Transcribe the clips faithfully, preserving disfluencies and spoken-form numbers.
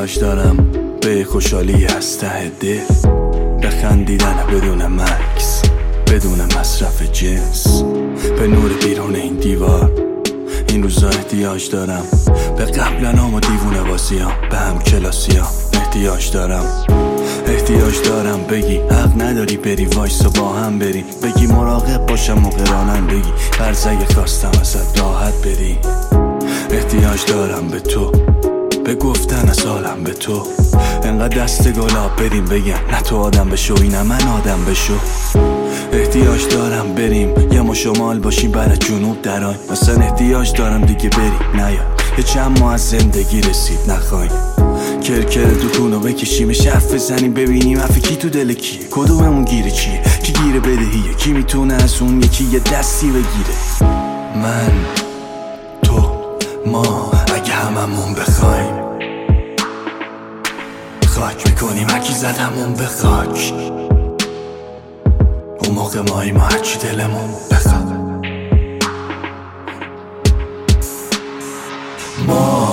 احتیاج دارم به خوشحالی از ته دل، به خندیدن بدون مکس، بدون مصرف جنس، به نور بیرون این دیوار. این روزا احتیاج دارم به قبلنام و دیوونه بازیام، به هم کلاسیام احتیاج دارم. احتیاج دارم بگی حق نداری بری، وایسا با هم بریم، بگی مراقب باشم موقع رانندگی، فرض اگه خواستم ازت راحت بری. احتیاج دارم به تو، به گفتن از حالم به تو، انقدر دست گلاب بریم بگم نه تو آدم بشو اینم من آدم بشو. احتیاج دارم بریم یه ما شمال باشیم برای جنوب درای، مثلا احتیاج دارم دیگه بریم نیا یه چند ماه از زندگی رسید نخوایم کرکر دوتونو بکشیم، شرف بزنیم ببینیم حرف کی تو دل کیه، کدوممون گیره چیه، کی گیره بدهیه، کی میتونه از اون یکی یه دستی بگیره. من تو ما اگه هممون بخوایم خاک میکنیم هرکی زدمون به خاک، اون موقع مایی ما هرچی دلمون بخواد. ما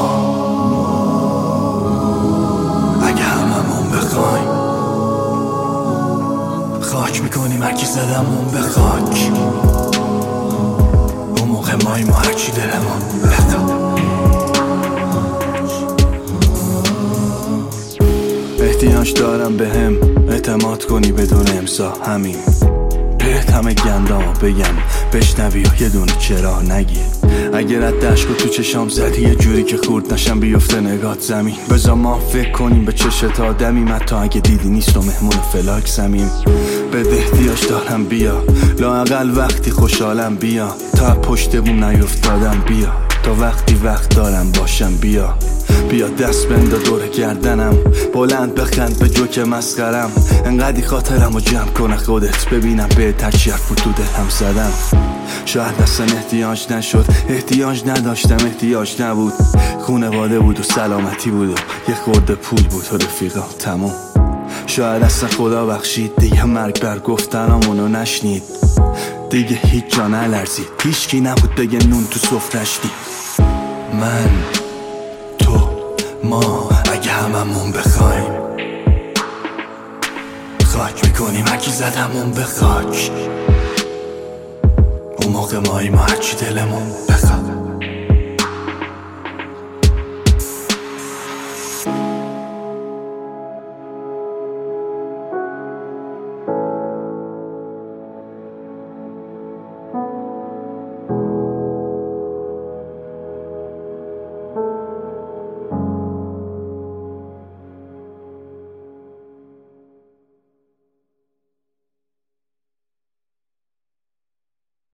اگه هممون بخوایم خاک میکنیم هرکی زدمون به خاک، اون موقع مایی ما هرچی دلمون بخواد. احتیاج دارم به هم اعتماد کنی بدون امضا، همین بهت همه گندامو بگم بشنوی و یه دونه چرا نگی. اگر رد عشقو تو چشام زدی یه جوری که خورد نشم بیفته نگات زمین، بذار ما فکر کنیم به چشت آدمی، حتی اگه دیدی نیست و مهمون فلاک زمین. بده احتیاج دارم بیا لااقل وقتی خوشحالم بیا، تا پشت بوم نیفتادم بیا، تا وقتی وقت دارم باشم بیا، بیا دست بنده دور گردنم، بلند بخند به جوک مسخرم، انقدی خاطرم رو جمع کنه خودت ببینم به هرچی حرف تو دلم زدم. شاید اصلا احتیاج نشد، احتیاج نداشتم، احتیاج نبود، خونواده بود و سلامتی بود و یه خورده پول بود و رفیقا تموم. شاید اصلا خدا بخشید دیگه مرگ بر گفتنامونو نشنید، دیگه هیچ جا نلرزید، هیچ کی نبود بگه نون تو سفرش دید. من تو ما اگه هممون بخوایم خاک میکنیم هرکی زدمون به خاک، اون موقع مایی ما هرچی دلمون بخواد.